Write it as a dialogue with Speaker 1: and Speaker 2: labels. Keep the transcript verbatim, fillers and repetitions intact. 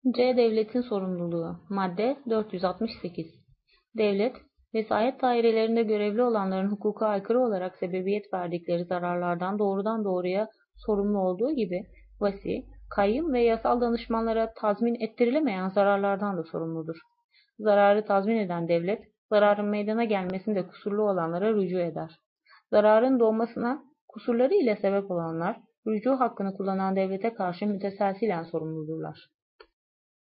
Speaker 1: C. Devletin sorumluluğu. Madde dört yüz altmış sekiz. Devlet, vesayet dairelerinde görevli olanların hukuka aykırı olarak sebebiyet verdikleri zararlardan doğrudan doğruya sorumlu olduğu gibi, vasi, kayyum ve yasal danışmanlara tazmin ettirilemeyen zararlardan da sorumludur. Zararı tazmin eden devlet, zararın meydana gelmesinde kusurlu olanlara rücu eder. Zararın doğmasına kusurları ile sebep olanlar, rücu hakkını kullanan devlete karşı müteselsilen sorumludurlar.